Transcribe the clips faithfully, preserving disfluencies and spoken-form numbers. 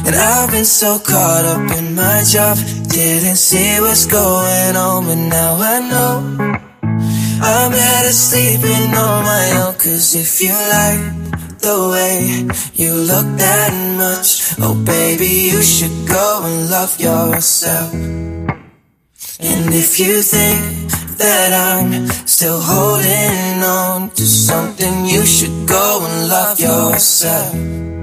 And I've been so caught up in my job, didn't see what's going on, but now I know I'm better sleeping on my own. Cause if you like the way you look that much, oh baby, you should go and love yourself. And if you think that I'm still holding on to something, you should go and love yourself.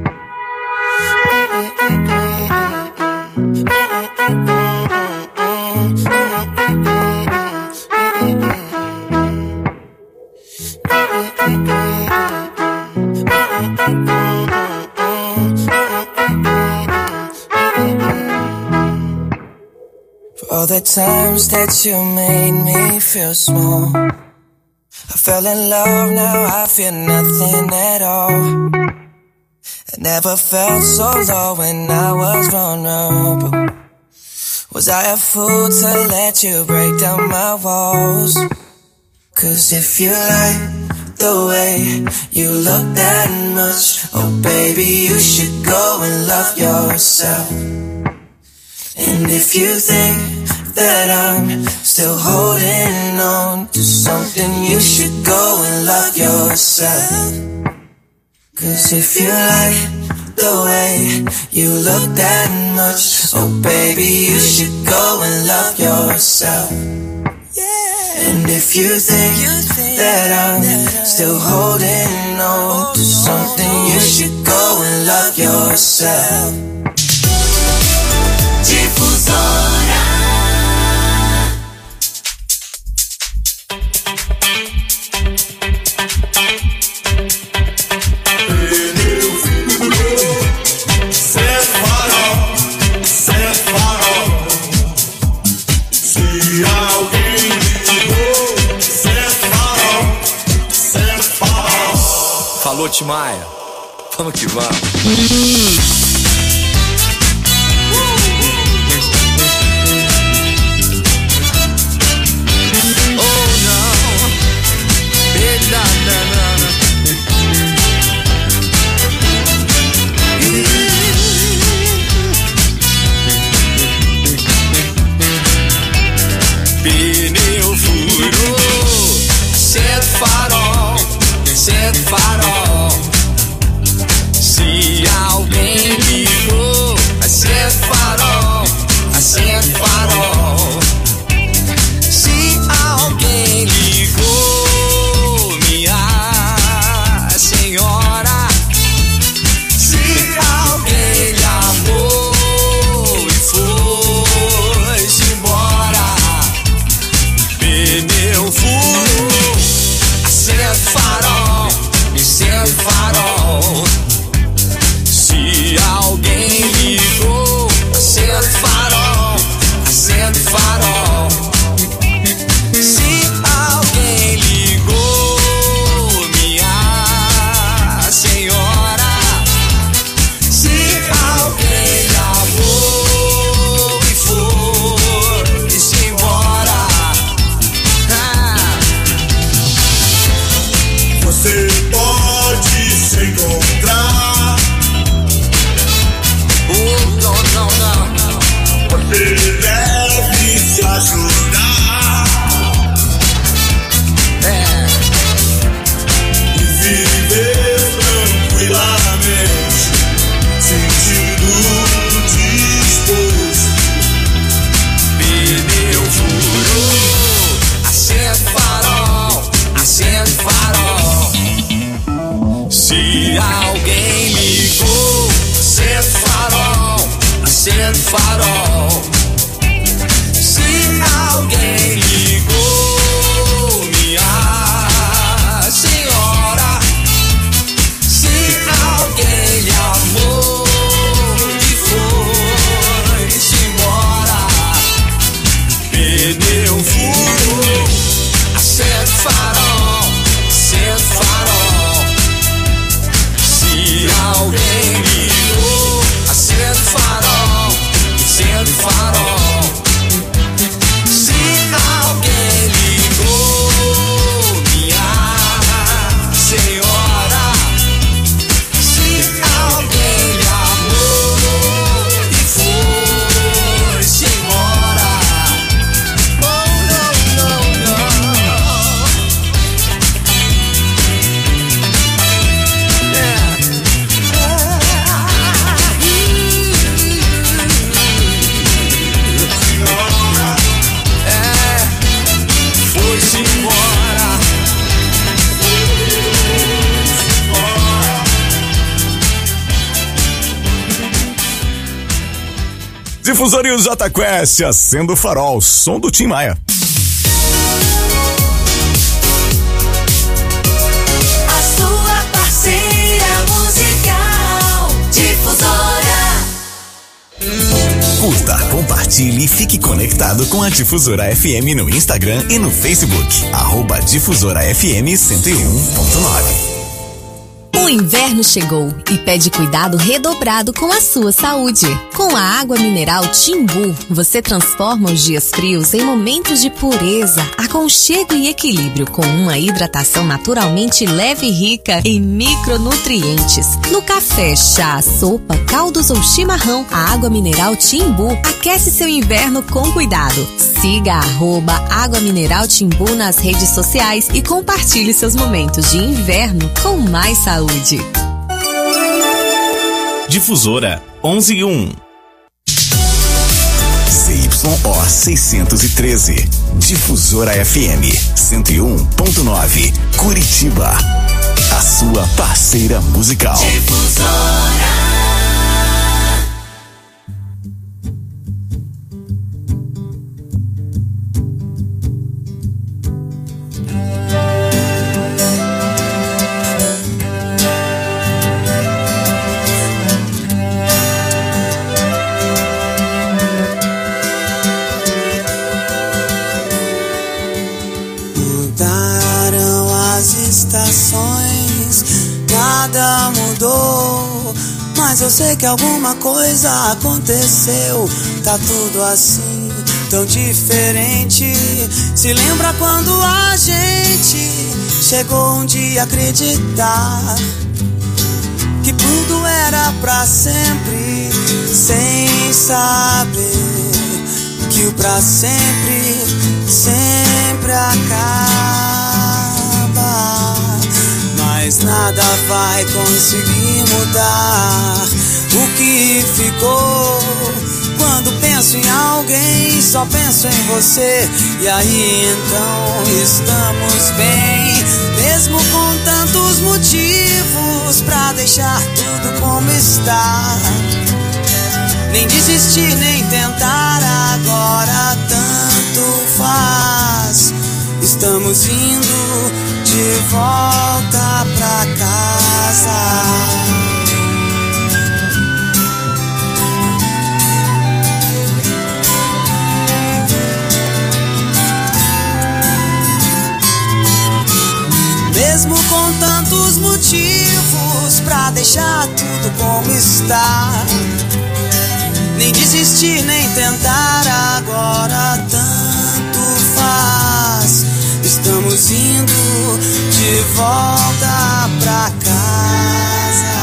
For all the times that you made me feel small, I fell in love, now I feel nothing at all. I never felt so low when I was vulnerable. Was I a fool to let you break down my walls? Cause if you like the way you look that much, oh baby, you should go and love yourself. And if you think that I'm still holding on to something, you should go and love yourself. Cause if you like the way you look that much, oh baby, you should go and love yourself. And if you think that I'm still holding on to something, you should go and love yourself. Difusora. Alô, Timaya, vamos que vamos. Oh não, eita, pneu furou, acende farol, acende farol. Se alguém ligou, acende farol, acende farol. Se alguém ligou, minha senhora. Se alguém lhe amou e foi-se embora, pneu furou, acende farol, acende farol. Se alguém ligou, acende farol, acende farol. Se alguém ligou, minha senhora. Se alguém lhe amou e foi-se embora, ah. Você pode se encontrar. Não, não, não. Você deve se ajudar. É. E viver tranquilamente, sentindo disposto. Pneu furou, acende farol, acende farol. Se alguém ligou, acende farol, acende farol. Se alguém ligou, minha senhora. Se alguém lhe amou e foi-se embora, pneu furou, acende farol, acende farol. Se alguém ligou, acende farol, acende farol. Difusor e o J Quest, acendo o farol, som do Tim Maia. A sua parceira musical, Difusora. Curta, compartilhe e fique conectado com a Difusora F M no Instagram e no Facebook. Arroba Difusora F M cento e um ponto nove. O inverno chegou e pede cuidado redobrado com a sua saúde. Com a água mineral Timbu, você transforma os dias frios em momentos de pureza, aconchego e equilíbrio, com uma hidratação naturalmente leve e rica em micronutrientes. No café, chá, sopa, caldos ou chimarrão, a água mineral Timbu aquece seu inverno com cuidado. Siga arroba Água Mineral Timbu nas redes sociais e compartilhe seus momentos de inverno com mais saúde. Difusora onze e um. C Y O seiscentos e treze. Difusora F M cento e um ponto nove. Curitiba. A sua parceira musical. Difusora. Nada mudou, mas eu sei que alguma coisa aconteceu. Tá tudo assim, tão diferente. Se lembra quando a gente chegou um dia a acreditar que tudo era pra sempre, sem saber que o pra sempre sempre acaba. Mas nada vai conseguir mudar o que ficou. Quando penso em alguém, só penso em você. E aí então estamos bem, mesmo com tantos motivos pra deixar tudo como está. Nem desistir, nem tentar, agora tanto faz. Estamos indo de volta pra casa. Mesmo com tantos motivos pra deixar tudo como está. Nem desistir, nem tentar, agora tanto faz. Estamos indo de volta pra casa.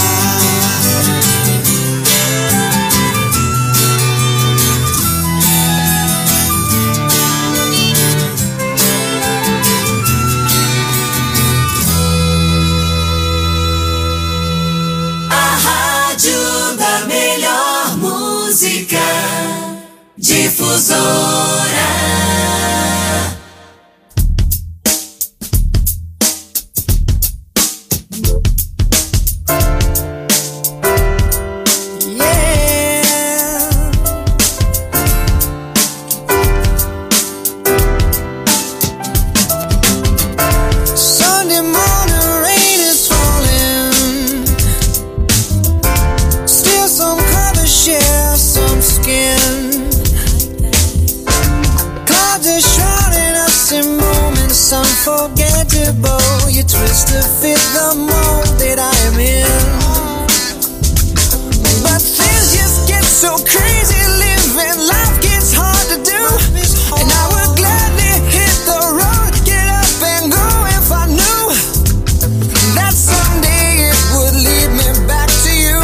A rádio da melhor música, Difusora. Unforgettable, you twist to fit the mold that I am in. But things just get so crazy, living life gets hard to do. And I would gladly hit the road, get up and go if I knew that someday it would lead me back to you.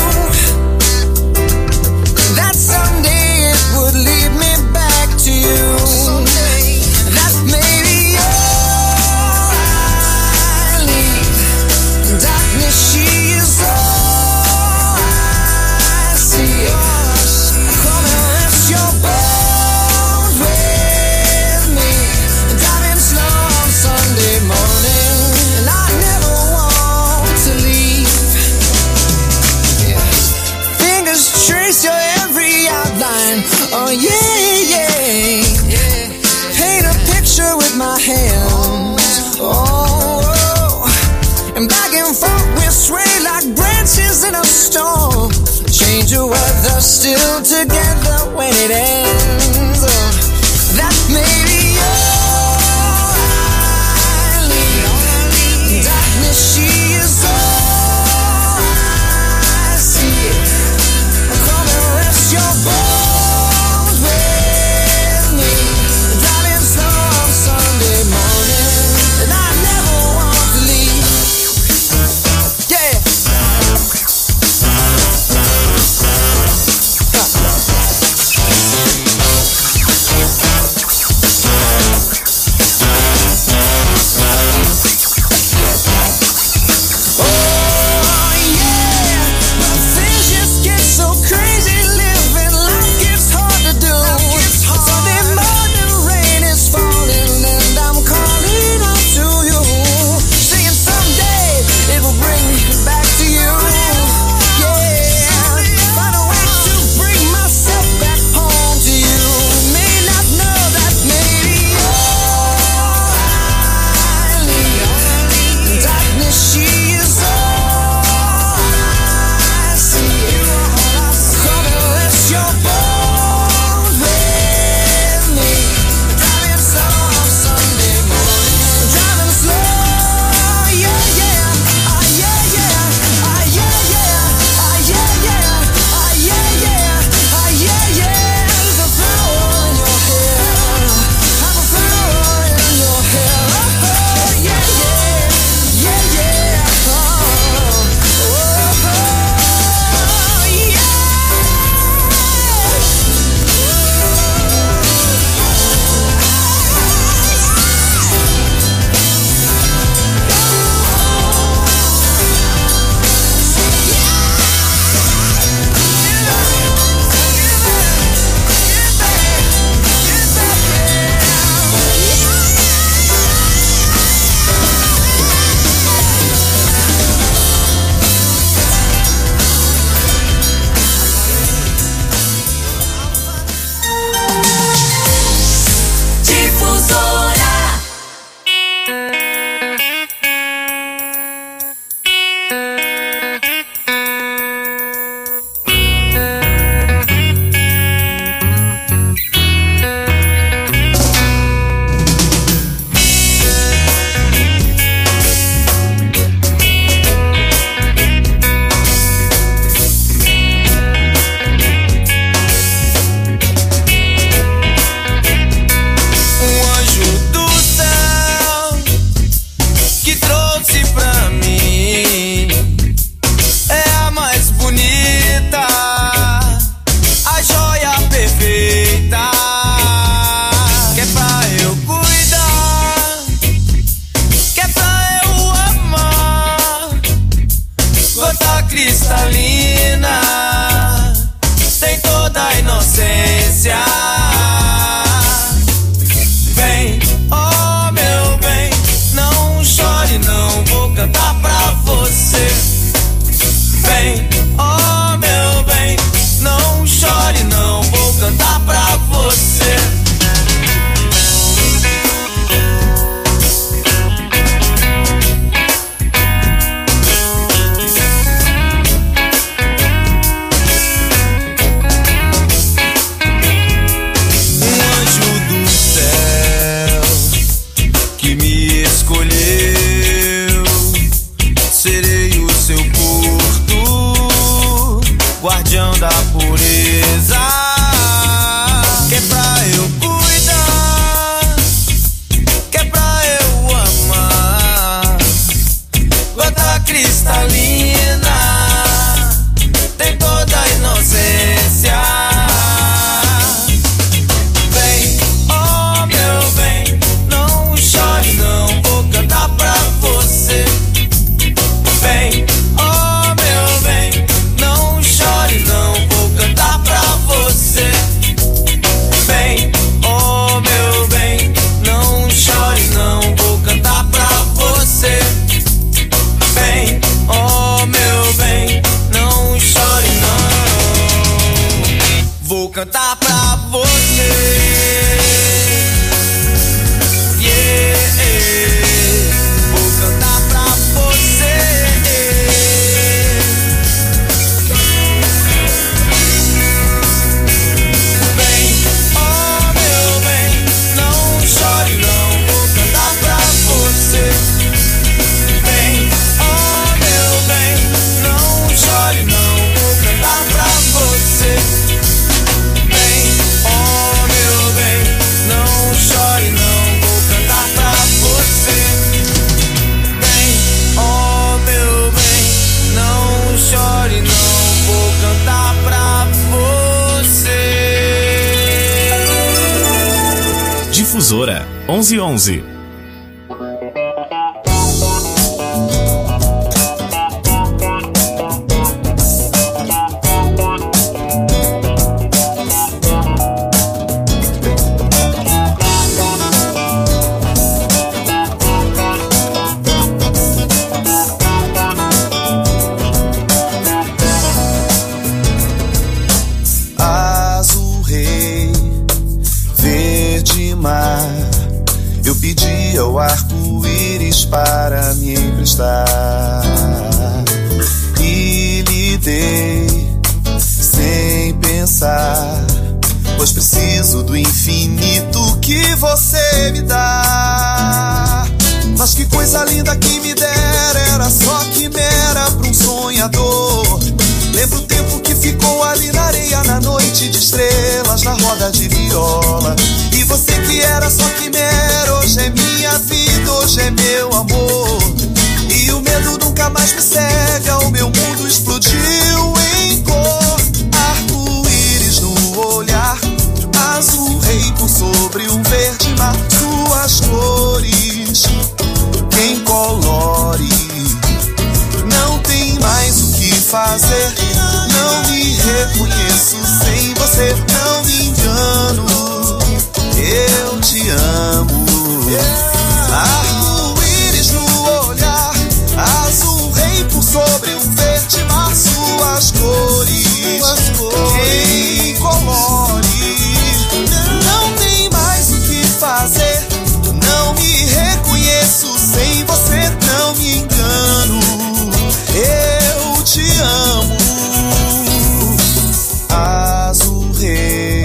That someday it would lead me back to you. That maybe all I need. Darkness, she is all I see. Come and rest your bones with me. Driving slow on Sunday morning, and I never want to leave. Yeah. Fingers trace your every outline. mine. Oh yeah, yeah. Paint a picture with my hands. Oh, oh. And back and forth we sway like branches in a storm. Change your weather, still together when it ends. Oh, that may be all I need. Darkness, she is all I see. Come and rest your bones with me. Driving slow on Sunday morning, and I never want to leave. Yeah. cantar pra você. Yeah, vou cantar pra você. Bem, oh meu bem, não chore não, vou cantar pra você. Bem, oh meu bem, não chore não, vou cantar pra você. Bem, oh meu bem, não chore não, vou cantar pra você. Bem, oh meu bem, não chore não, vou cantar pra você. Difusora onze onze. Azul rei, verde mar, eu pedi ao arco-íris para me emprestar e lhe dei sem pensar, pois preciso do infinito que você me dá. Mas que coisa linda que me dera, era só quimera pra um sonhador. Lembro o tempo que ficou ali na areia, na noite de estrelas, na roda de viola. E você que era só quimera, hoje é minha vida, hoje é meu amor. E o medo nunca mais me cega, o meu mundo explodiu em cor. Arco-íris no olhar, azul rei por sobre um verde mar. Suas cores, quem colore, não tem mais o que fazer. Não me reconheço sem você, não me engano, eu te amo. Arco-íris no olhar, azul rei por sobre um verde mar. Suas cores, quem colore, não tem mais o que fazer. Não me reconheço sem você, não me engano, eu te amo. Azul rei,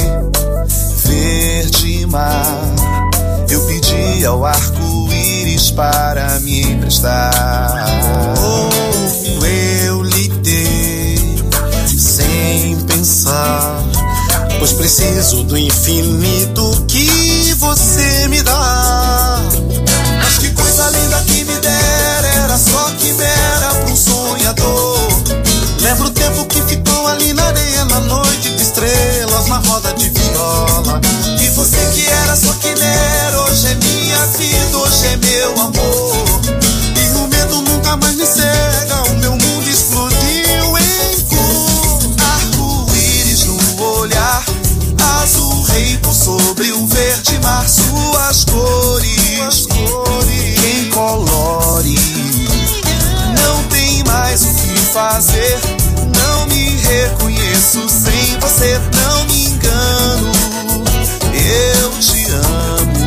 verde mar, eu pedi ao arco-íris para me emprestar. Oh, eu lhe dei sem pensar, pois preciso do infinito que você me dá. Mas que coisa linda que me dera, era só quimera pra um sonhador. Lembro o tempo que ficou ali na areia, na noite de estrelas, na roda de viola. E você que era só quimera, hoje é minha vida, hoje é meu amor. E o medo nunca mais me cega, o meu mundo explodiu em cor. Arco-íris no olhar, azul rei por sobre um verde mar. Suas cores, quem colore, não tem mais o que fazer. Não me reconheço sem você, não me engano, eu te amo.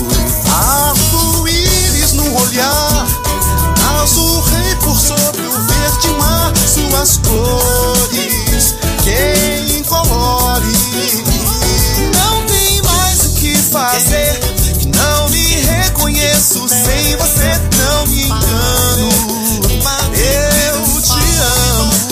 Arco-íris no olhar, azul rei por sobre o verde mar. Suas cores, quem colore, não tem mais o que fazer. Não me reconheço sem você, não me engano, eu te amo.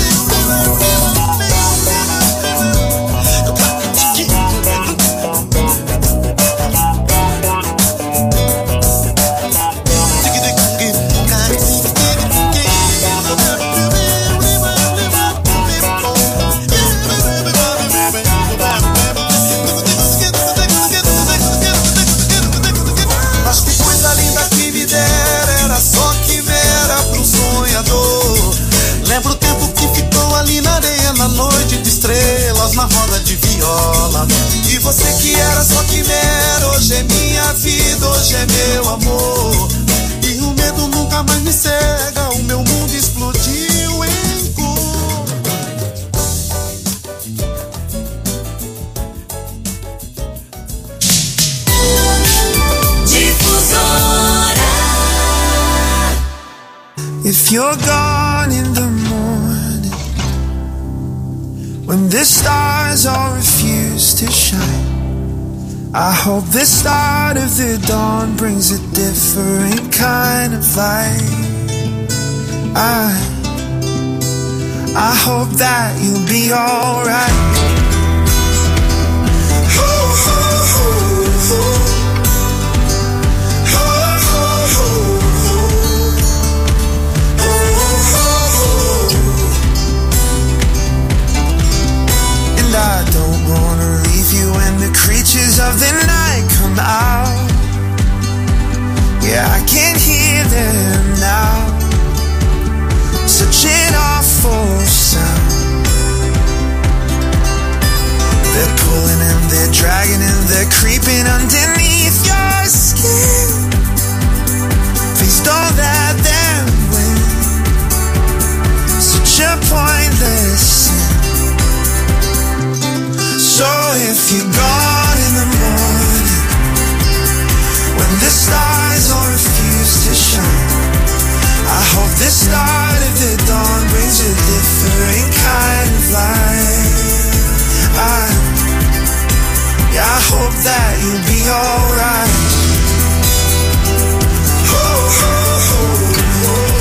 Mas que coisa linda que me dera, era só quimera pra um sonhador. Lembro o tempo que ficou ali na areia, na noite de estrelas, na roda de viola. E você que era só quimera, hoje é minha vida, hoje é meu amor. E o medo nunca mais me cega, o meu mundo explodiu em cor. if you're gone in the morning, when the stars all refuse to shine, I hope the start of the dawn brings a different kind of light. I, I hope that you'll be alright. And I don't wanna leave you when the creatures of the night come out. Yeah, I can hear them now. Such an awful sound. They're pulling and they're dragging and they're creeping underneath your skin. Please don't let them win. Such a pointless sin. So if you're gone in the morning, when the stars all refuse to shine, I hope the start of the dawn brings a different kind of light. I, yeah, I hope that you'll be alright. Oh, oh, oh, oh.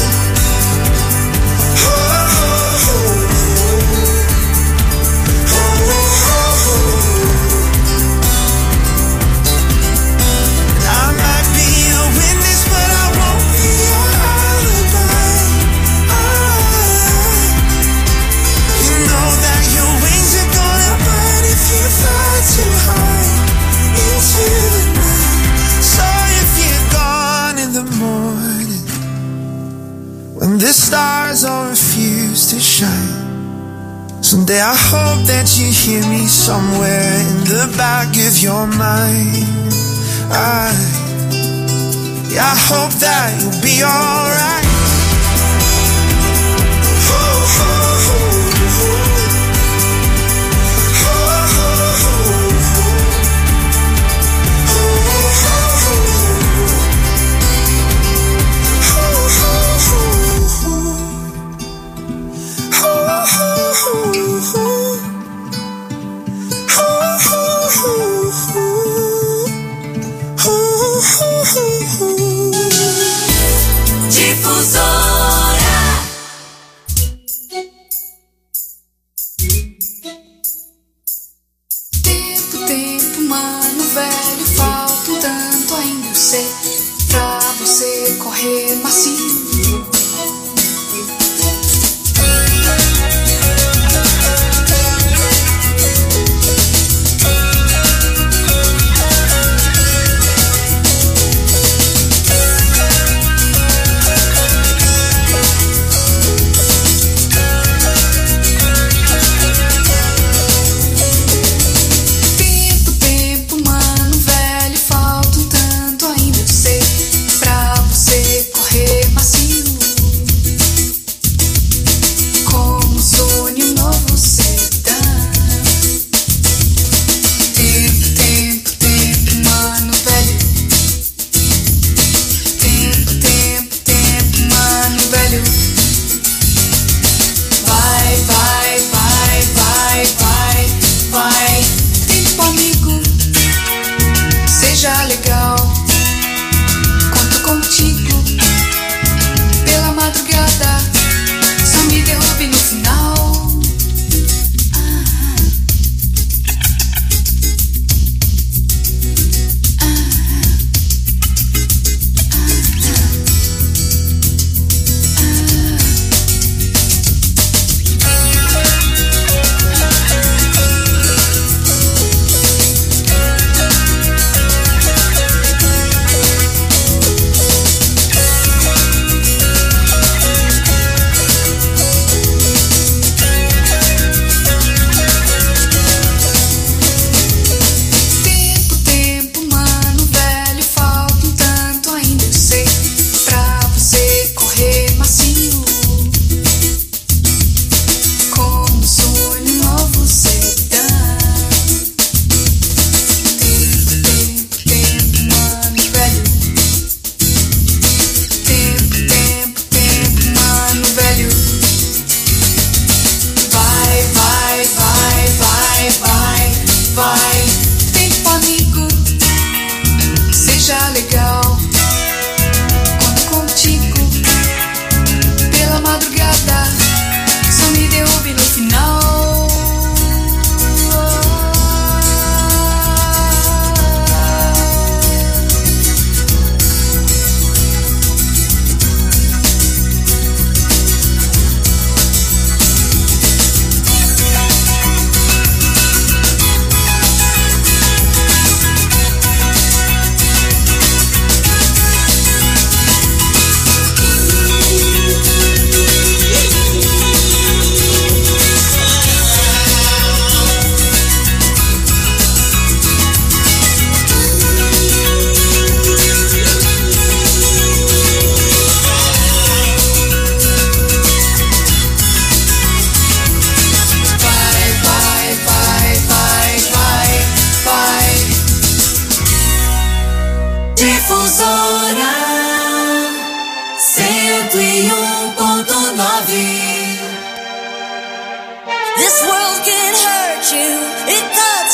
Too high into the night. So if you're gone in the morning, when the stars all refuse to shine, someday I hope that you hear me somewhere in the back of your mind. I, yeah, I hope that you'll be alright. Oh, oh, oh, oh. Pra você correr macio.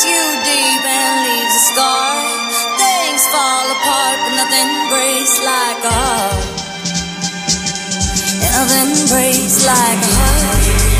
you deep and leaves a scar. Things fall apart, but nothing breaks like a heart. Nothing breaks like a heart.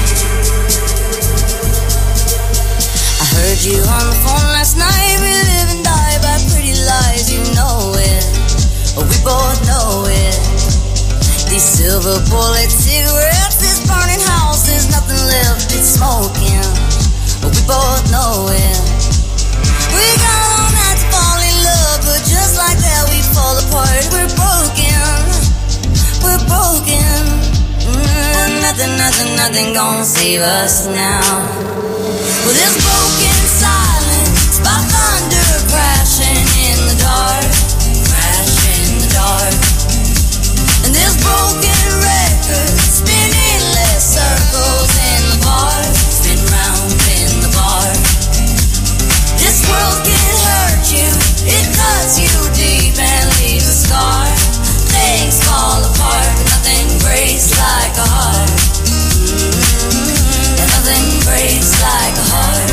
I heard you on the phone last night. We live and die by pretty lies, you know it. We both know it. These silver bullet cigarettes, this burning house, there's nothing left, it's smoking. We both know it. We got all night to fall in love, but just like that we fall apart. We're broken, we're broken. Mm, nothing, nothing, nothing gonna save us now. Well, this broken silence by thunder crashing in the dark, crashing in the dark. And this broken record spinning less circles in the bar, spin round in the bar. This world can hurt you, it cuts you deep and leaves a scar. Things fall apart, but nothing breaks like a heart. Mm-hmm. And nothing breaks like a heart.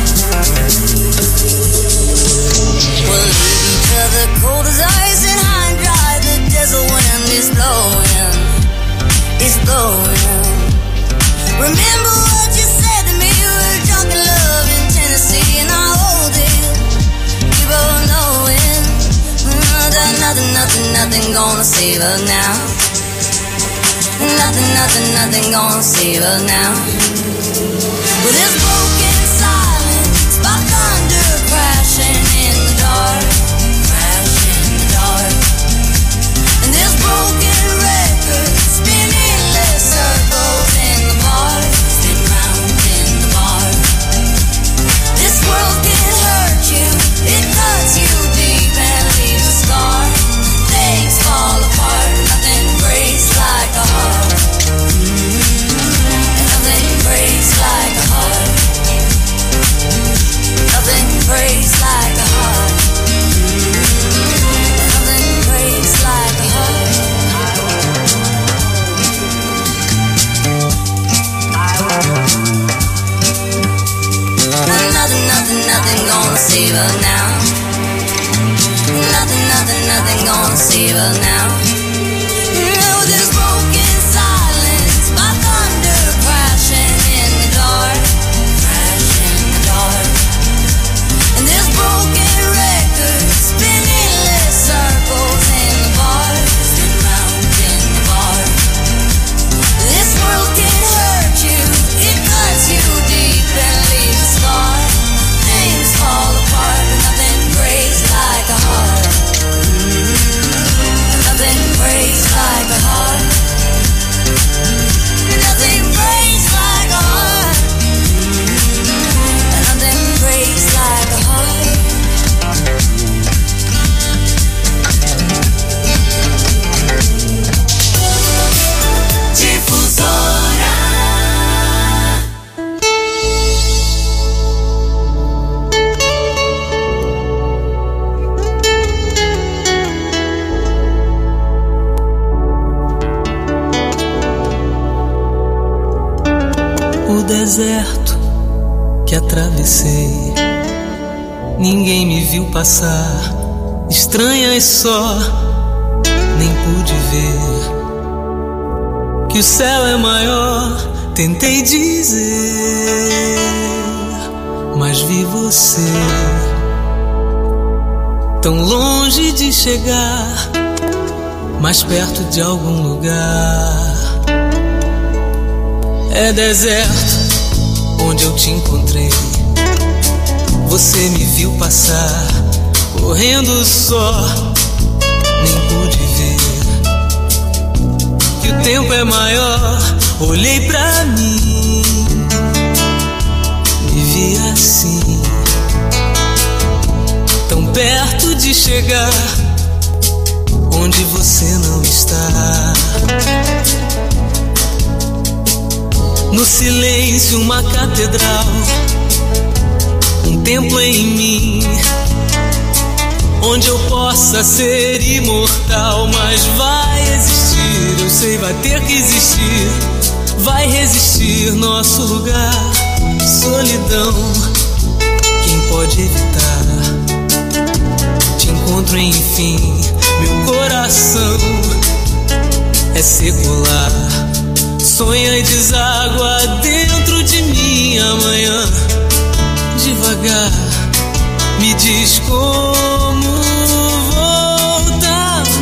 We'll leave each other cold as ice and high and dry. The desert wind is blowing, it's blowing. Remember what you said to me, we were drunk in love in Tennessee, and I hold it, we both know it. Mm, that nothing, nothing, nothing gonna save us now. Nothing, nothing, nothing gonna save us now. With this broken silence by thunder crashing in the dark, crashing in the dark. And this broken record spinning less circles in the bar, spin round in the bar. This world can hurt you, it cuts you deep and leaves a scar. Things fall apart, nothing breaks like a heart. Mm-hmm. Nothing breaks like a heart. Nothing breaks like a heart. Mm-hmm. Nothing breaks like a heart. Nothing, nothing, nothing gonna save us now. Nothing, nothing, nothing gonna save us now. No, this broken silence by thunder crashing in the dark, crashing in the dark. And this broken record spinning less circles in the bar, spin round in the bar. This world can hurt you, it cuts you deep and leaves a scar. Things fall apart, but nothing breaks like a heart. Mm-hmm. Nothing breaks like a heart. Nothing breaks like a heart. Mm-hmm. Nothing breaks like a heart. Difusora. O deserto que atravessei, ninguém me viu passar, estranhas só, nem pude ver que o céu é maior. Tentei dizer, mas vi você tão longe de chegar, mais perto de algum lugar. É deserto onde eu te encontrei, você me viu passar, correndo só, nem pude ver que o tempo é maior. Olhei pra mim, me vi assim, tão perto de chegar onde você não está. No silêncio uma catedral, um templo em mim, onde eu possa ser imortal. Mas vai existir, eu sei, vai ter que existir, vai resistir nosso lugar. Solidão, quem pode pode evitar. Te encontro enfim, meu coração é secular. Sonha e deságua dentro de mim amanhã. Devagar, me diz como voltar.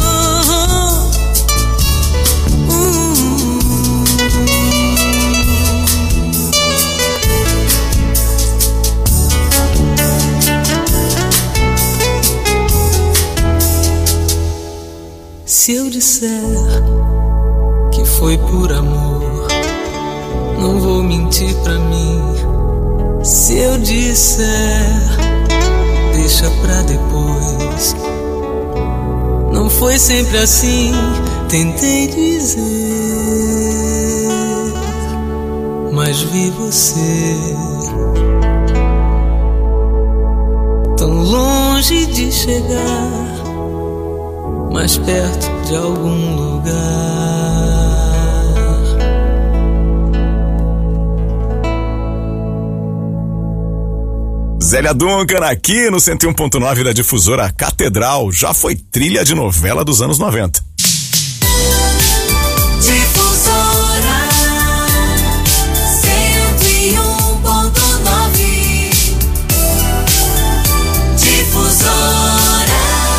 Se eu disser que foi por amor, não vou mentir pra mim. Se eu disser, deixa pra depois. Não foi sempre assim, tentei dizer, mas vi você tão longe de chegar, mais perto de algum lugar. Zélia Duncan aqui no cento e um ponto nove da Difusora Catedral. Já foi trilha de novela dos anos noventa. Difusora cento e um ponto nove. Difusora.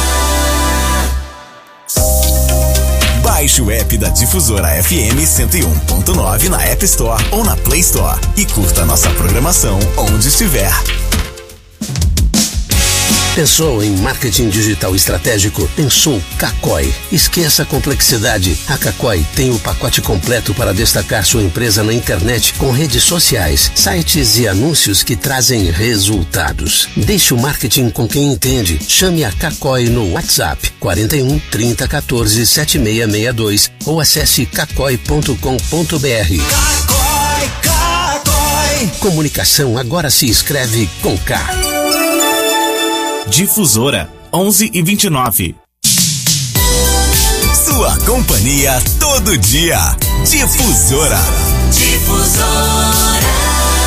Baixe o app da Difusora F M cento e um ponto nove na App Store ou na Play Store e curta nossa programação onde estiver. Pensou em marketing digital estratégico? Pensou Cacói. Esqueça a complexidade. A Cacói tem o pacote completo para destacar sua empresa na internet com redes sociais, sites e anúncios que trazem resultados. Deixe o marketing com quem entende. Chame a Cacói no WhatsApp quarenta e um, trinta, quatorze, setenta e seis sessenta e dois ou acesse cacói ponto com ponto br. Cacói, Cacói. Comunicação agora se escreve com K. Difusora onze e vinte e nove. Sua companhia todo dia. Difusora. Difusora.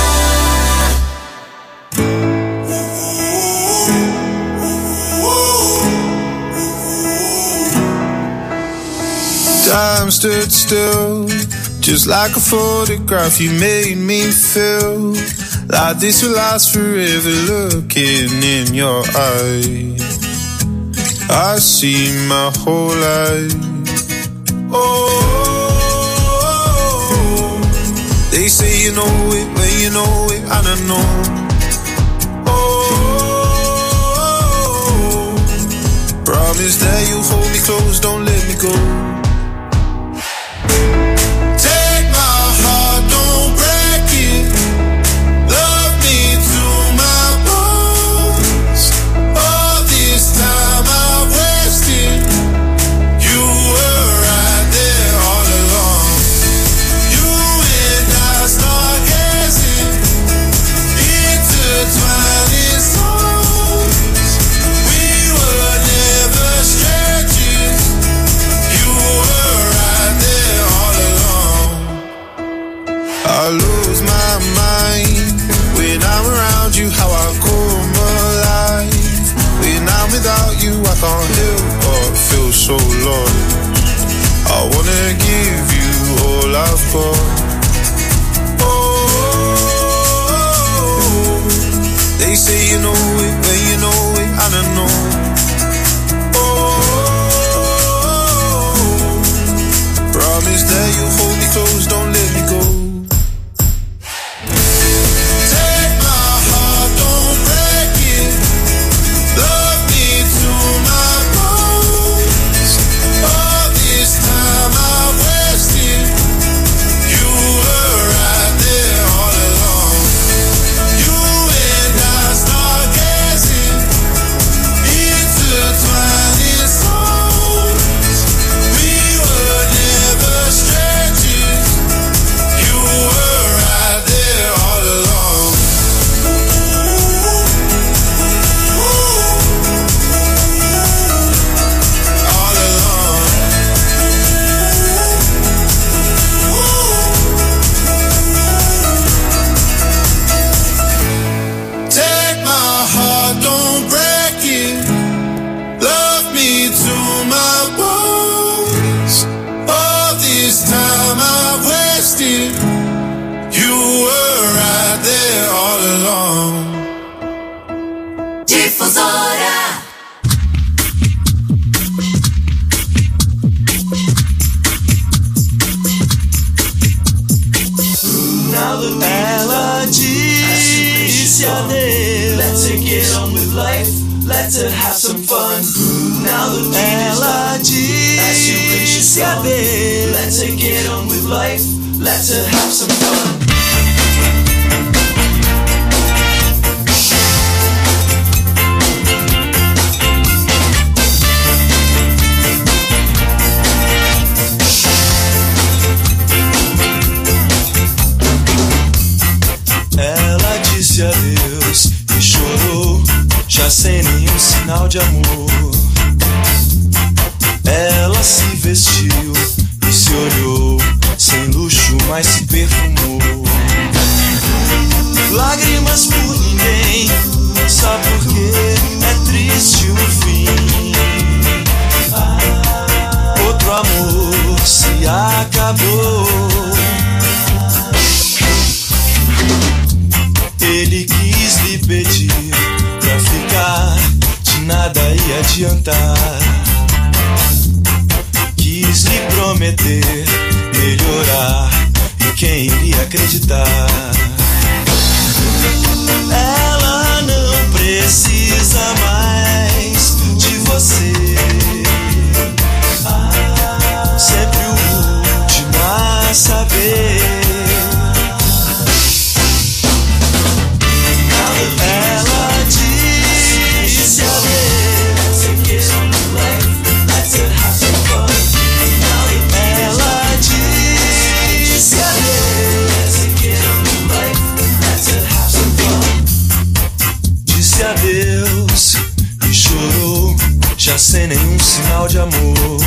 Time stood still, just like a photograph. You made me feel like this will last forever. Looking in your eyes, I see my whole life. Oh, they say you know it when you know it, I don't know. Oh, promise that you hold me close, don't let me go. I lose my mind when I'm around you, how I come alive. When I'm without you, I can't help but feel so lost. I wanna give you all I've got. Oh, they say you know it when you know it, I don't know. Oh, promise that you hold me close, don't let me go. Disse adeus. Let's get on with life. Let's have some fun. Now the beat is done. As you disse adeus. Let's get on with life. Let's have some fun. Ela disse adeus e chorou, já sem nenhum sinal de amor. Ela se vestiu e se olhou, sem luxo, mas se perfumou. Lágrimas por ninguém, sabe por quê? É triste o fim. Outro amor se acabou. Ele quis lhe pedir pra ficar, de nada ia adiantar. Quis lhe prometer melhorar, e quem iria acreditar? Ela não precisa mais de você. Sempre o último a saber. Ela disse adeus. Ela disse adeus. Disse adeus e chorou, já sem nenhum sinal de amor.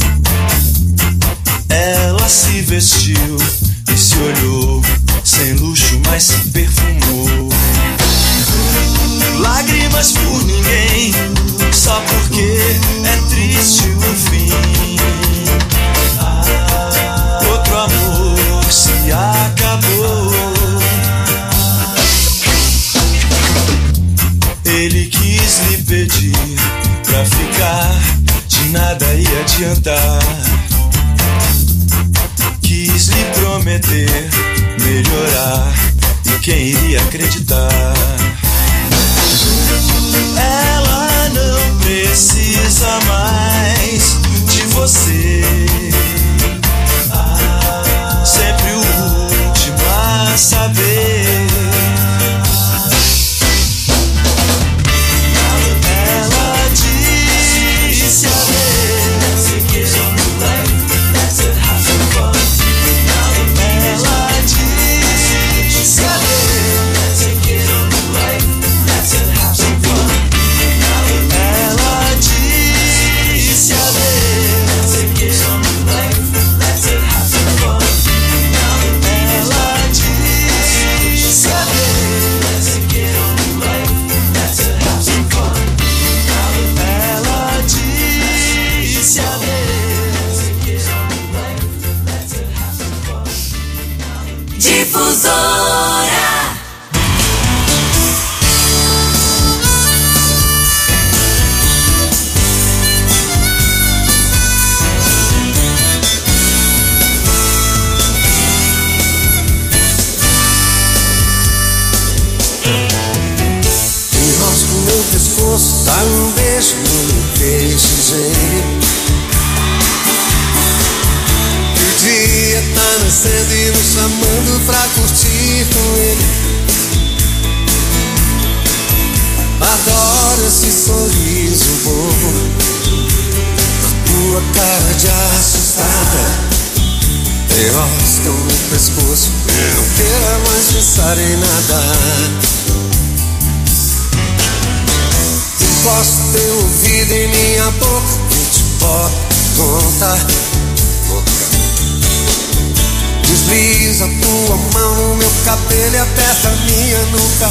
Ela se vestiu e se olhou, sem luxo, mas se perfumou. Lágrimas por ninguém, só porque é triste o fim. Outro amor se acabou. Ele quis lhe pedir pra ficar, de nada ia adiantar. Quis lhe prometer melhorar, e quem iria acreditar? Ela não precisa mais de você. Sempre o último a saber. Ela disse adeus. Ela disse adeus. Difusora. Enrosco meu pescoço, dá um beijo no meu queixo. O dia tá nascendo e nos chamando pra curtir com ele. Adoro esse sorriso bobo, a tua cara de assustada. Enrosca o meu pescoço e não queira mais pensar em nada. Encosto teu ouvido em minha boca e te boto conta. Desliza tua mão no meu cabelo e aperta a minha nuca.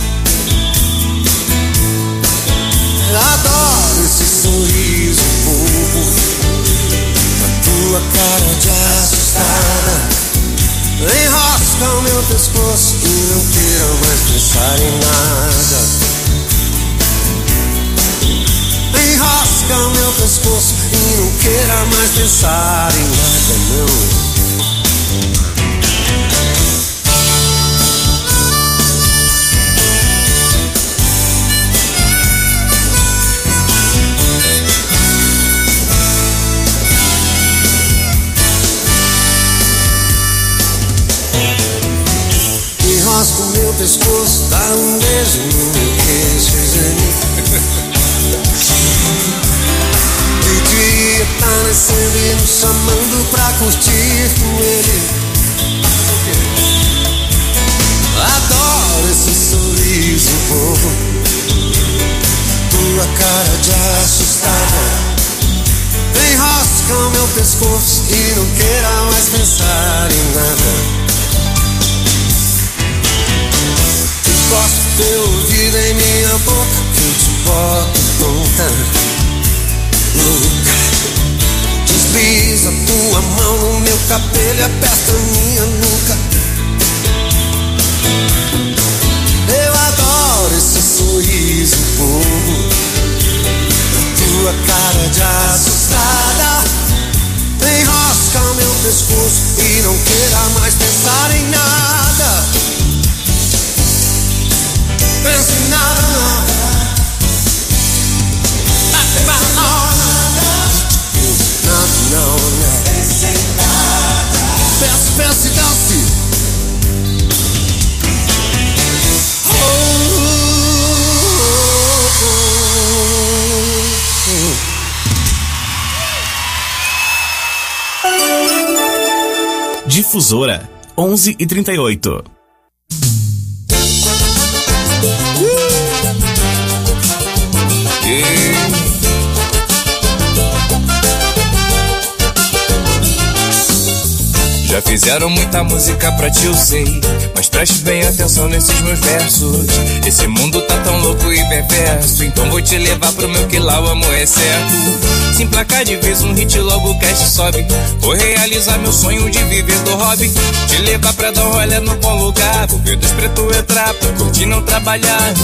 Adoro esse sorriso bobo, a tua cara de assustada. Enrosca o meu pescoço e não queira mais pensar em nada. Enrosca o meu pescoço e não queira mais pensar em nada, não. pescoço, dá um beijo no meu queixo e geme. Podia tá nascendo e me chamando pra curtir com ele. Adoro esse sorriso bobo, tua cara de assustada. Vem rosca o meu pescoço e não queira mais pensar em nada. Gosto de teu ouvido em minha boca, que eu te boto tonta, louca. Desliza tua mão no meu cabelo e aperta minha nuca. Eu adoro esse sorriso bobo, tua cara de assustada. Enrosca o meu pescoço e não queira mais pensar em nada. Pensa em nada, nada. Nada, não, não. Pensa em nada. Pensa, pensa e dance. Difusora onze e trinta e oito. Já fizeram muita música pra ti, eu sei, mas preste bem atenção nesses meus versos. Esse mundo tá tão louco e perverso, então vou te levar pro meu que lá o amor é certo. Se emplacar de vez um hit, logo o cast sobe. Vou realizar meu sonho de viver do hobby, te levar pra dar um rolê no bom lugar. Vou ver dos pretos entrar pra curtir não trabalhar.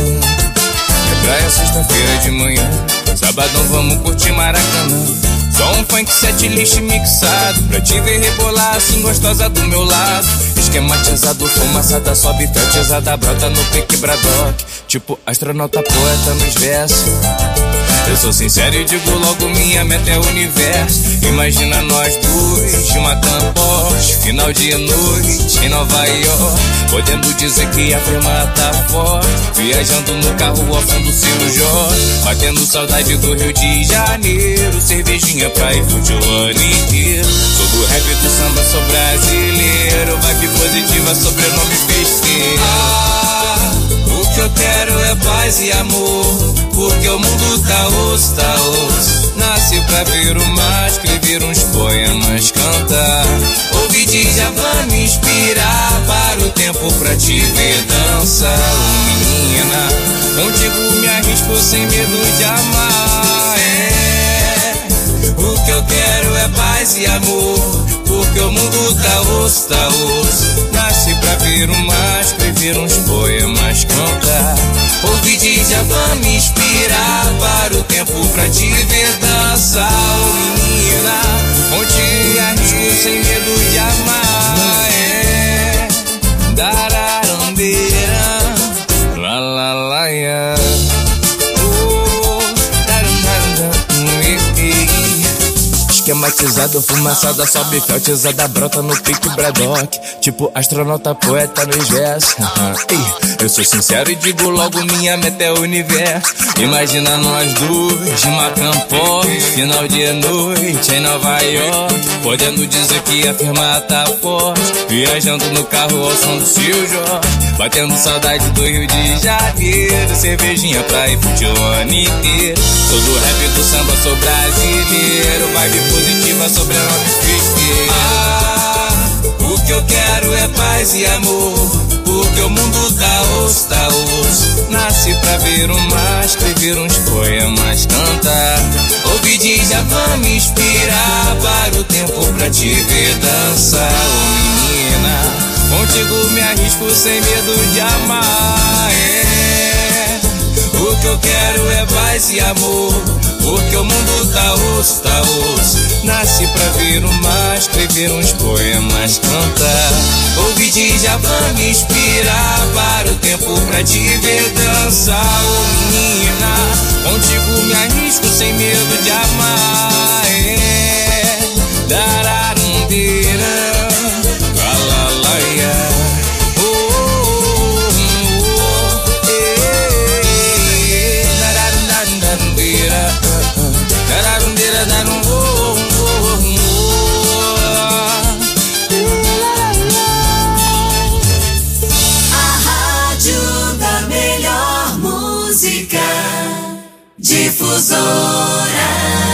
É praia sexta-feira de manhã, sabadão vamos curtir Maracanã. Só um funk set list mixado, pra te ver rebolar assim gostosa do meu lado. Esquematizado, fumaçada, sobe, feltizada, brota no pique Bradock. Tipo astronauta, poeta nos versos. Eu sou sincero e digo logo, minha meta é o universo. Imagina nós dois, de uma Porsche, final de noite em Nova York, podendo dizer que a firma tá forte, viajando no carro ao fundo do Ciro Jorge, batendo saudade do Rio de Janeiro, cervejinha pra ir fute o ano inteiro. Sou do rap do samba, sou brasileiro, vibe positiva, sobrenome festeiro. Ah, o que eu quero é paz e amor, porque o mundo tá osso, tá osso. Nasci pra ver o mar, escrever uns poemas, cantar. Ouvir Djavan me inspirar, para o tempo pra te ver dançar. Oh, menina, contigo me arrisco sem medo de amar. É, o que eu quero é paz e amor, porque o mundo tá osso, tá osso. Nasci pra ver o mar, escrever uns poemas, cantar. Ouvir Djavan me inspirar, para o tempo pra te ver dançar. Oh, menina, onde arrisco sem medo de amar. É, dararambeira, la la la ya. Esquematizado, fumaçada, sobe, feltizada, brota no pique Bradock. Tipo astronauta, poeta nos versos. Eu sou sincero e digo logo, minha meta é o universo. Imagina nós dois, de Macan Porsche, final de noite em Nova York, podendo dizer que a firma tá forte, viajando no carro ao som do Ciro Jorge, batendo saudade do Rio de Janeiro, cervejinha pra ir fute o ano inteiro. Sou do rap do samba, sou brasileiro, vibe positiva, sobrenome festeiro. Ah, o que eu quero é paz e amor, porque o mundo tá osso, tá osso. Nasci pra ver o mar, escrever uns poemas, cantar. Ouvir Djavan me inspirar, para o tempo pra te ver dançar. Oh, menina, contigo me arrisco sem medo de amar. É, o que eu quero é paz e amor, porque o mundo tá osso, tá osso. Nasci pra ver o mar, escrever uns poemas, cantar. Ouvir Djavan me inspirar, para o tempo pra te ver dançar. Oh, menina, contigo me arrisco sem medo de amar. É, dararundeira, la la la ya. Oh, Difusora.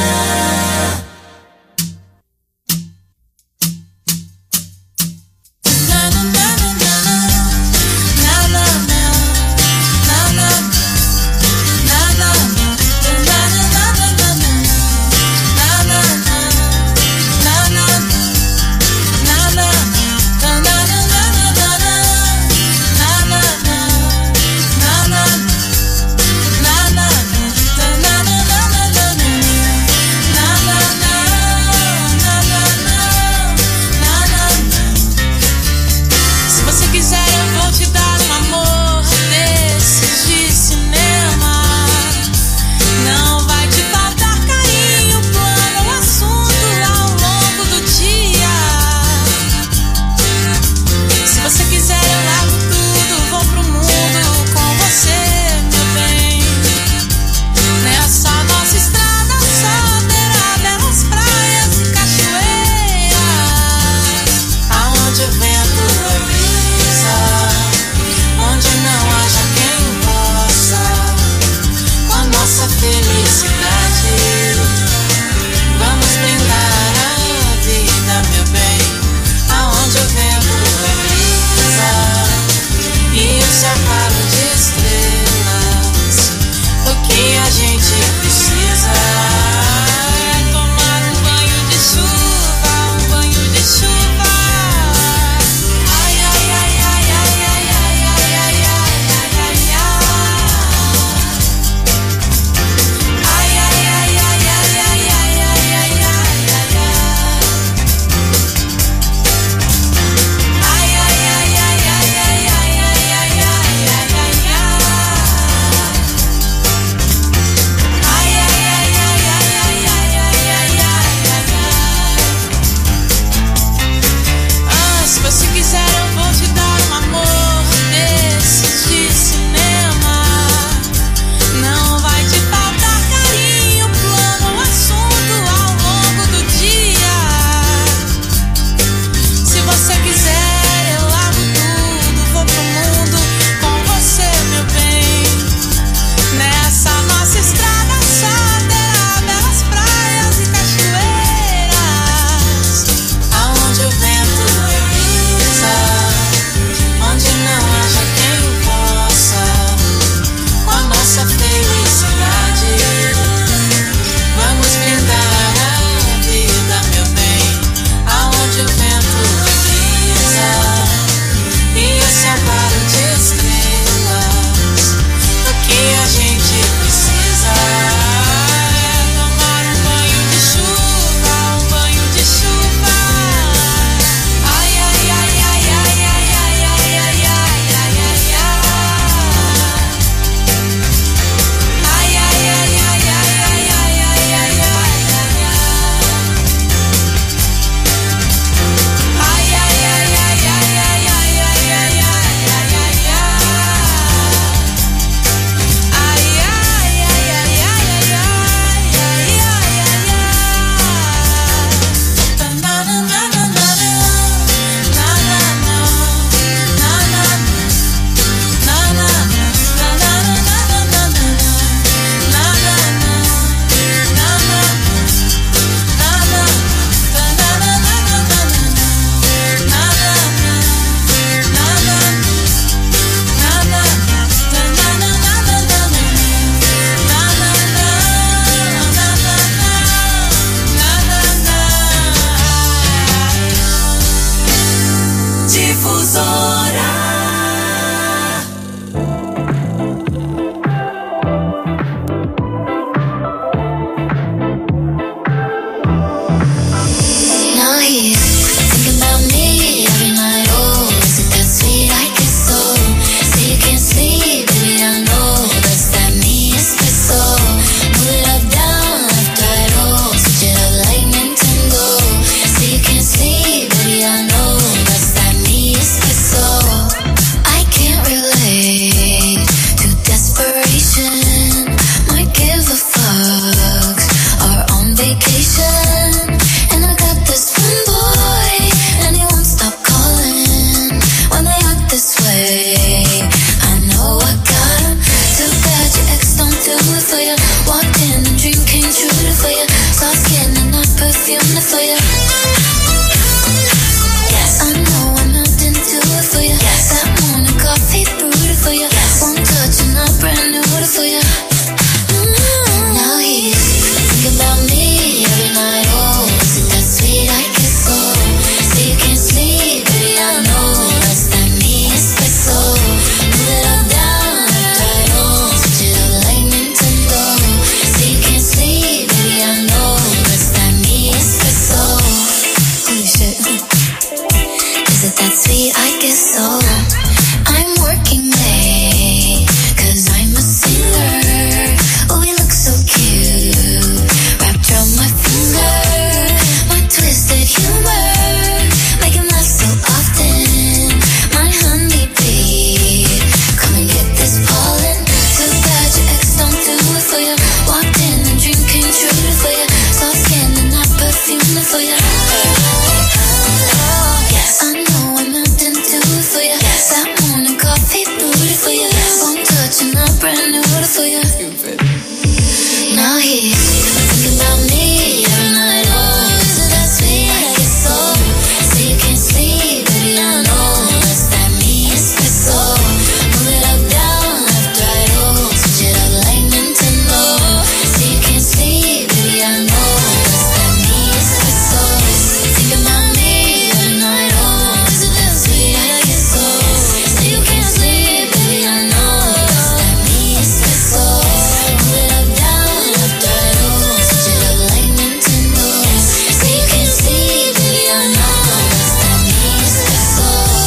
for you. Now here, think about me every night. Oh, is it that sweet? I guess so. So you can't sleep, baby, I know. It's that me, it's that soul. Move it up, down, left, right, oh. Switch it up like Nintendo. So you can't sleep, baby, I know. It's that me, it's that soul. Think about me every night. Oh, is it that sweet? I guess so. So you can't sleep, baby, I know. It's that me, it's that soul. Move it up, down, left, right, oh. Switch it up like Nintendo. So you can't sleep, baby, I know. It's that me, it's that soul.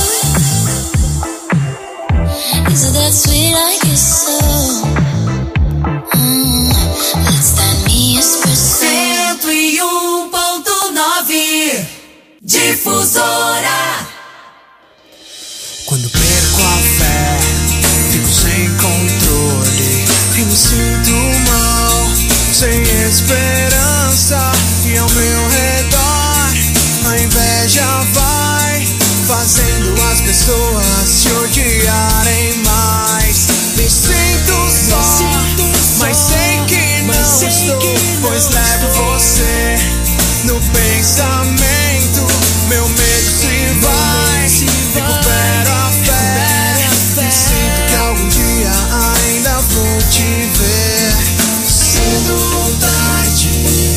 Is it that sweet? I guess so. Mm, it's that me, espresso. cento e um ponto nove Difusora. Quando perco a fé, fico sem controle e me sinto mal, sem esperança. E ao meu redor a inveja vai fazendo as pessoas se odiarem mais. Me sinto só, mas sei que não estou, pois levo você no pensamento. Meu medo se vai, recupero a fé. Me sinto que algum dia ainda vou te ver. Cedo ou tarde,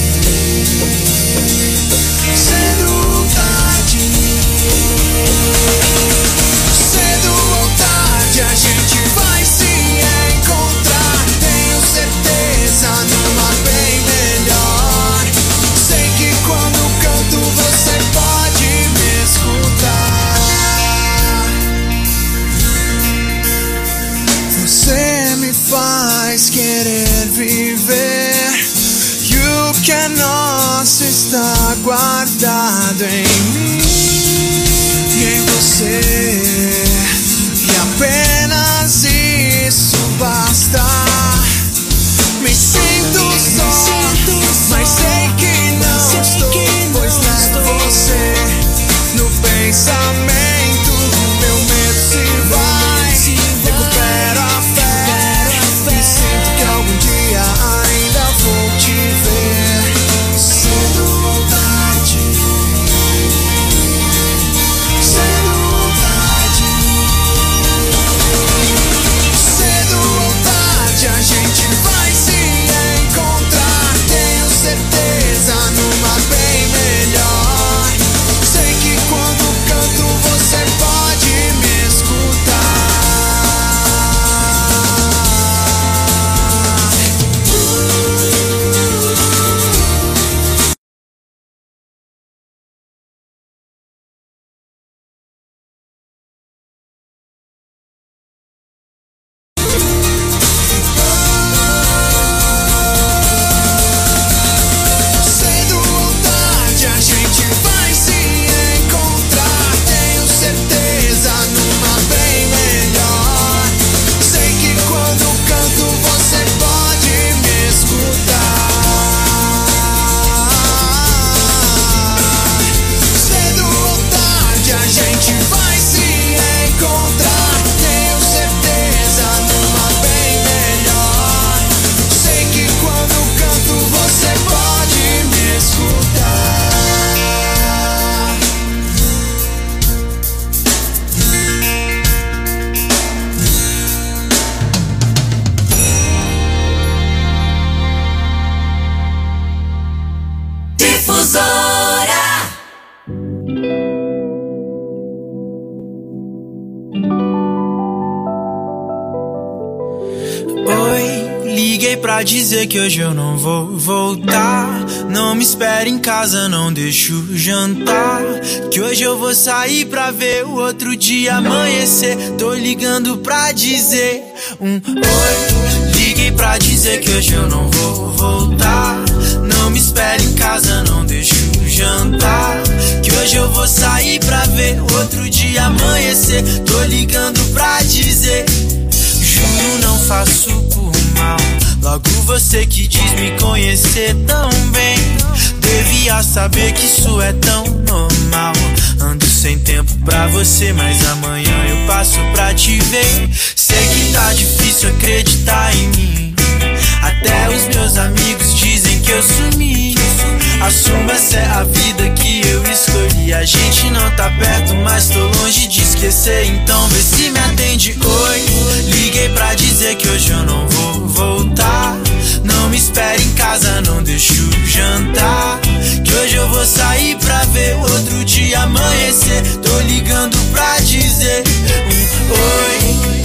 cedo ou tarde, cedo ou tarde a gente vai se encontrar. Tenho certeza numa bem melhor. Sei que quando canto você pode me escutar. Você me faz querer viver. E o que é nosso está guardado em mim e em você. E apenas isso basta. Me sinto só, mas sei que não estou, pois levo você no pensamento. Meu medo se vai, recupero a fé. Me sinto que algum dia ainda vou te ver. Cedo ou tarde, cedo ou tarde, cedo ou tarde a gente vai se encontrar. Tenho certeza numa bem melhor. Sei que quando canto você pode me escutar. Cedo ou tarde a gente vai se encontrar. Tenho certeza numa bem melhor. Sei que quando canto você pode me escutar. Cedo ou tarde a gente vai se encontrar. Tenho certeza numa bem melhor. Sei que quando canto você pode me escutar. Difusora. Oi, liguei pra dizer que hoje eu não vou voltar. Não me espere em casa, não deixo jantar. Que hoje eu vou sair pra ver o outro dia amanhecer. Tô ligando pra dizer um oi. Liguei pra dizer que hoje eu não vou voltar. Não me espere em casa, não deixo jantar. Que hoje eu vou sair pra ver o outro dia amanhecer. Tô ligando pra dizer, juro não faço por mal. Logo você que diz me conhecer tão bem, devia saber que isso é tão normal. Ando sem tempo pra você, mas amanhã eu passo pra te ver. Sei que tá difícil acreditar em mim, essa é a vida que eu escolhi. A gente não tá perto, mas tô longe de esquecer. Então vê se me atende. Oi, liguei pra dizer que hoje eu não vou voltar. Não me espere em casa, não deixo jantar. Que hoje eu vou sair pra ver outro dia amanhecer. Tô ligando pra dizer um oi.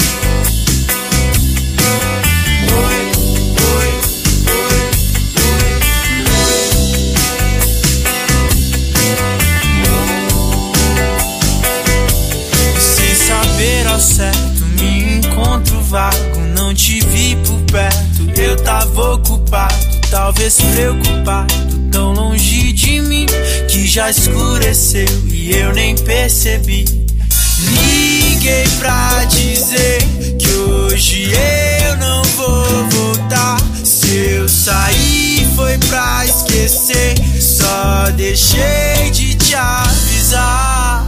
Ao certo, me encontro vago. Não te vi por perto, eu tava ocupado. Talvez preocupado, tão longe de mim que já escureceu e eu nem percebi. Liguei pra dizer que hoje eu não vou voltar. Se eu sair foi pra esquecer, só deixei de te avisar.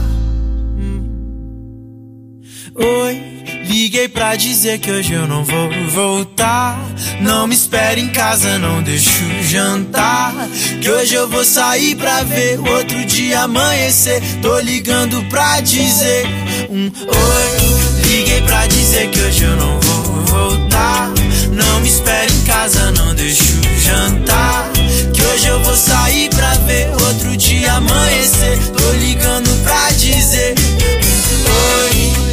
Oi, liguei pra dizer que hoje eu não vou voltar. Não me espere em casa, não deixo jantar. Que hoje eu vou sair pra ver outro dia amanhecer. Tô ligando pra dizer um oi. Liguei pra dizer que hoje eu não vou voltar. Não me espere em casa, não deixo jantar. Que hoje eu vou sair pra ver outro dia amanhecer. Tô ligando pra dizer um oi.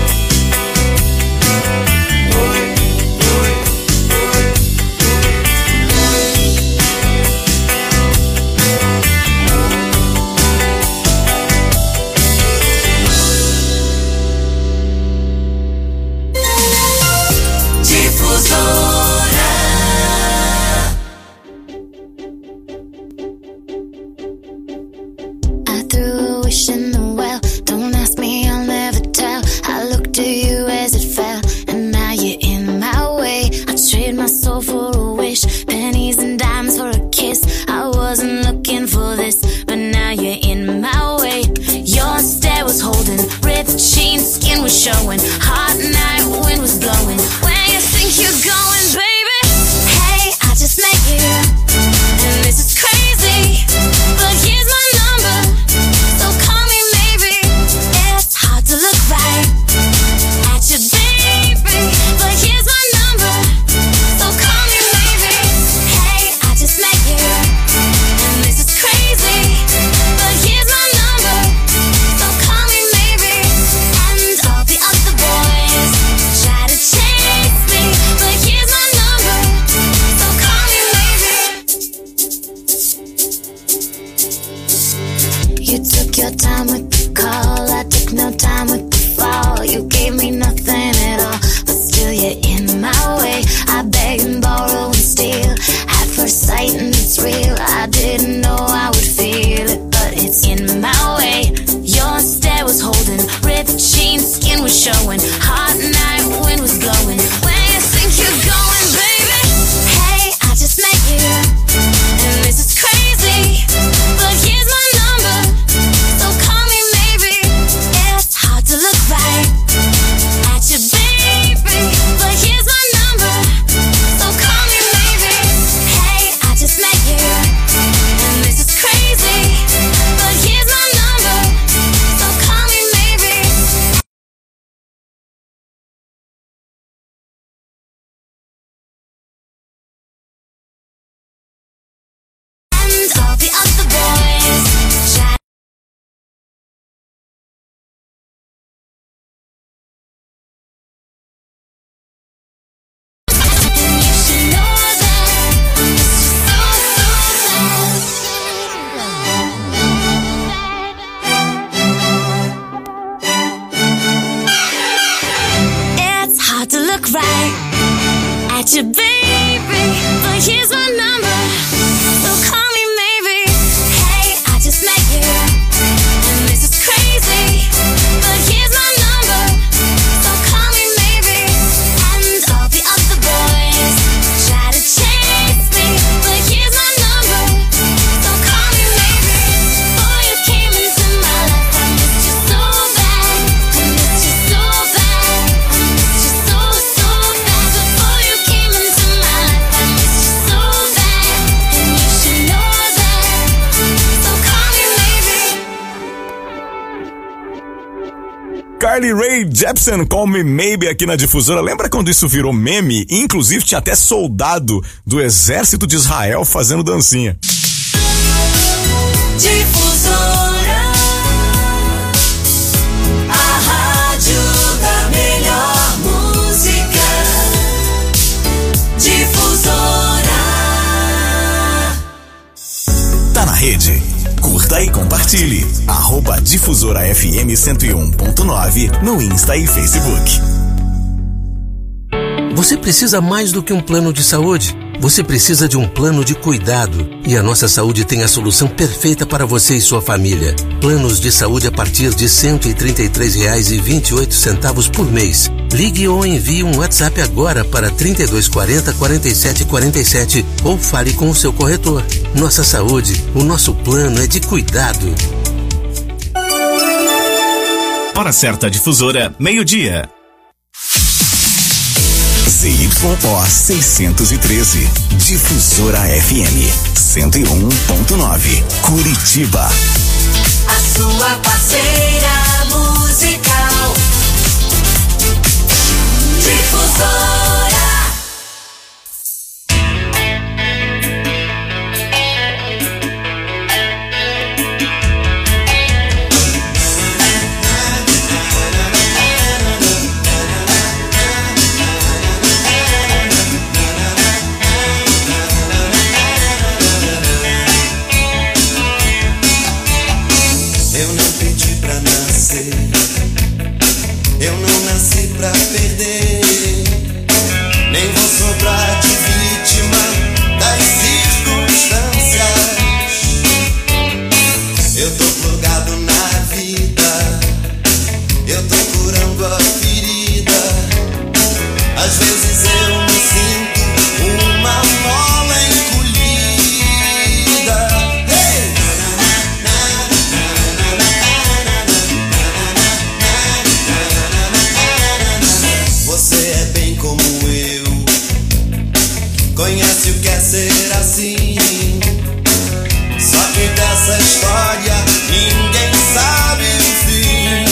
Showing hot night wind was blowing. Where you think you're going, baby? Hey, I just met you, and this is crazy, but here's my number, so call me maybe. It's hard to look right at you, baby, but here's my number, so call me maybe. Hey, I just met you, and this is crazy, but here's my number, so call me maybe. And all the other boys try to chase me, but here's my number, so call me maybe. You took your time with the call, I took no time with the fall. You gave me nothing at all, but still you're in my way. I beg and borrow and steal at first sight, and it's real. I didn't know I would feel it, but it's in my way. Your stare was holding, ripped jeans, skin was showing, hot night wind was blowing. Where you think you're going, baby? Hey, I just met you, and this is crazy, but here's my number, so call me maybe. It's hard to look right at you, baby, but here's my number, so call me maybe. Hey, I just met you, and this is crazy, but here's my number, so call me maybe. And all the other boys try. And you should know that it's just so, so sad. It's hard to look right at you, baby, but here's my number, so call me maybe. Hey, I just met you, and this is crazy, but here's my number, so call me maybe. And all the other boys try to chase me, but here's my number, so call me maybe. Boy, you came into my life, I missed you so bad, I missed you so bad, I missed you so, so bad. Before you came into my life, I missed you so bad. Carly Rae Jepsen, Call Me Maybe, aqui na Difusora. Lembra quando isso virou meme? E, inclusive tinha até soldado do exército de Israel fazendo dancinha. Difusora, a rádio da melhor música. Difusora. Tá na rede? Curta e compartilhe. Arroba Difusora F M cento e um ponto nove no Insta e Facebook. Você precisa mais do que um plano de saúde. Você precisa de um plano de cuidado. E a Nossa Saúde tem a solução perfeita para você e sua família. Planos de saúde a partir de cento e trinta e três reais e vinte e oito centavos por mês. Ligue ou envie um WhatsApp agora para trinta e dois quarenta, quarenta e sete quarenta e sete ou fale com o seu corretor. Nossa Saúde, o nosso plano é de cuidado. Hora certa, Difusora, meio-dia. Z Y O seiscentos e treze, Difusora F M cento e um ponto nove, Curitiba. A sua parceira musical. Difusora. Eu não pedi pra nascer, eu não nasci pra perder, nem vou sobrar de vítima das circunstâncias. Eu tô plugado na vida, eu tô curando a ferida. Às vezes eu me sinto uma mola encolhida. Hey! Você é bem como eu, conhece o que é ser assim. Só que dessa história ninguém sabe o fim.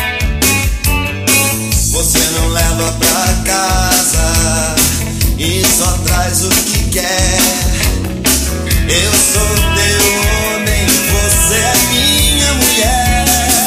Você não leva pra casa e só traz o que quer. Eu sou teu homem, você é minha mulher.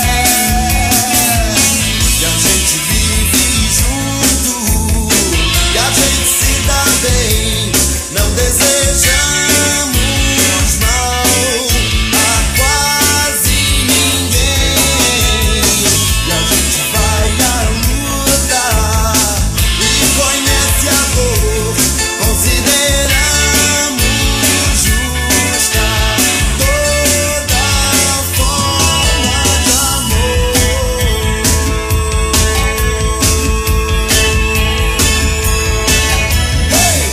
E a gente vive junto, e a gente se dá bem. Não desejamos mal a quase ninguém. E a gente vai à luta e conhece a dor. Consideramos justa toda forma de amor. Hey!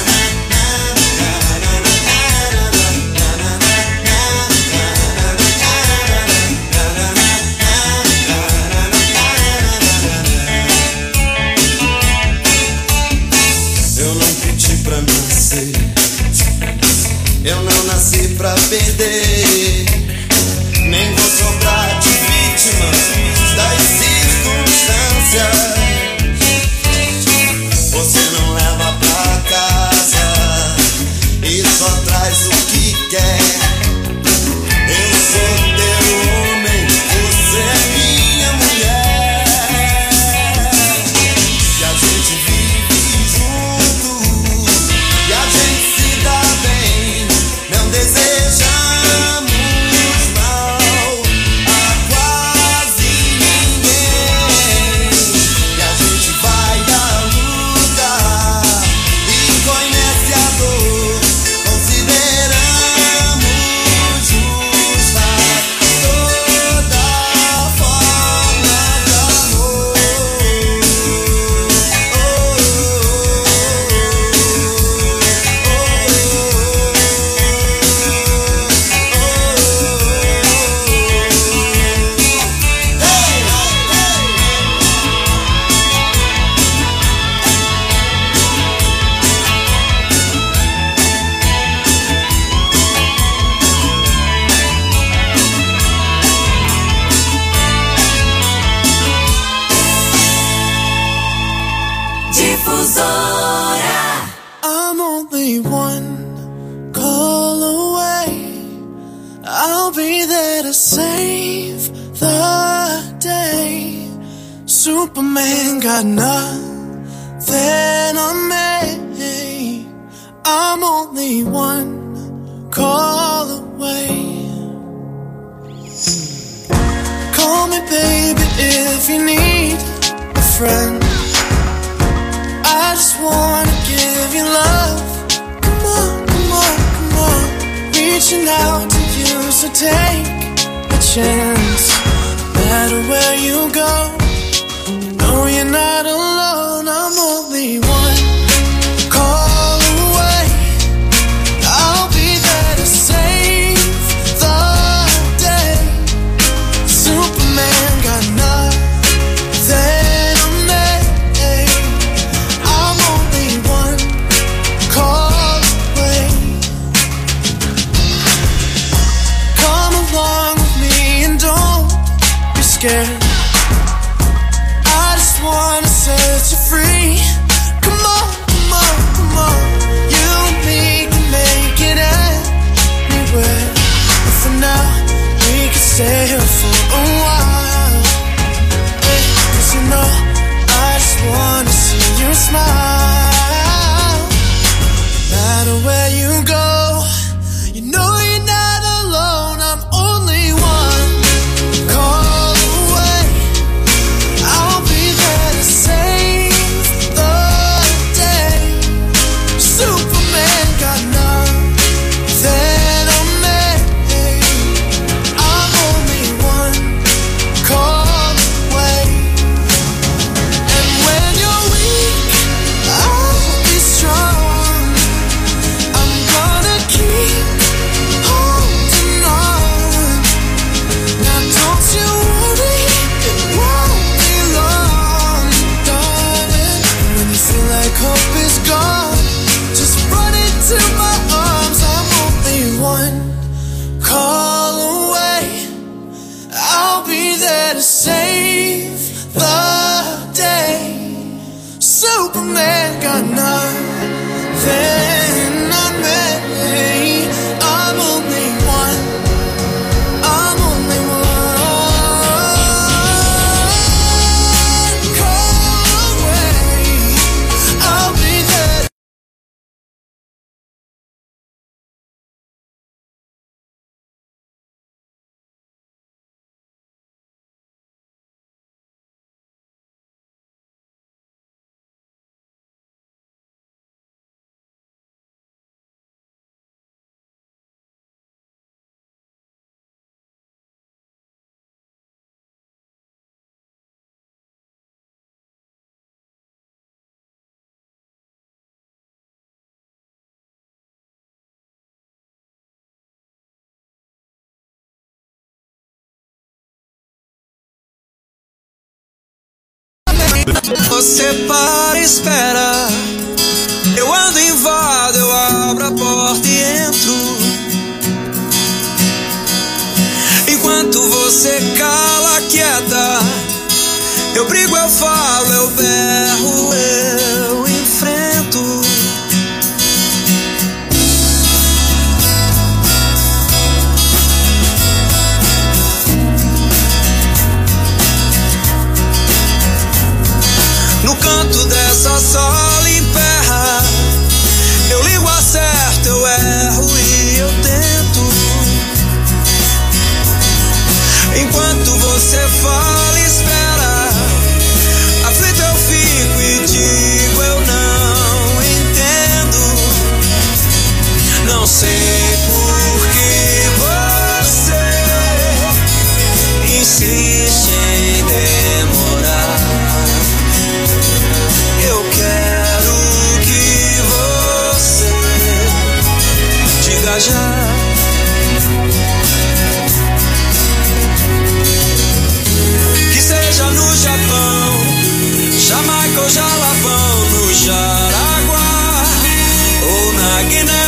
Eu não pedi pra nascer, eu não nasci pra perder, nem vou sobrar de vítima das circunstâncias. Você não leva pra casa e só traz o que quer. Eu sou teu homem, você é minha mulher. E a gente vive junto, e a gente se dá bem. Não desejamos mal a quase ninguém. E a only one call away. I'll be there to save the day. Superman got nothing on me. I'm only one call away. Call me baby if you need a friend. I just wanna give you love. Come on, come on, come on. Reaching out to you, so take a chance. No matter where you go, you know you're not alone. I'm only one call away. I'll be there to save the day. Superman got nothing on me. I'm only one call away. Come along with me and don't be scared. I just wanna set you free. Come on, come on, come on. You and me can make it anywhere. But for now, we can stay here for a while. Hey, 'cause you know, I just wanna see you smile. No matter where you go, you know you're not alone. I'm only one call away. I'll be there to save the day. Superman got nothing on me. I'm only one call away. And when you're weak, I'll be strong. I'm gonna keep holding on. Now don't you worry, it won't be long, darling. When you feel like hope is gone, just run into my arms. I'm only one call away. I'll be there to save the day. Superman got nothing on me. I'm only one. I'm only one call away. I'll be there. Você para e espera. Eu ando em volta, eu abro a porta e entro. Enquanto você cala, quieta, eu brigo, eu falo, eu berro, eu enfrento. No canto dessa sala emperra, eu ligo, acerto, eu erro e eu tento. Enquanto você fala e espera, aflito eu fico e digo eu não entendo. Não sei por que você insiste em demorar. Eu quero que você diga já. Que seja no Japão, Jamaica ou Jalapão, no Jaraguá ou na Guiné.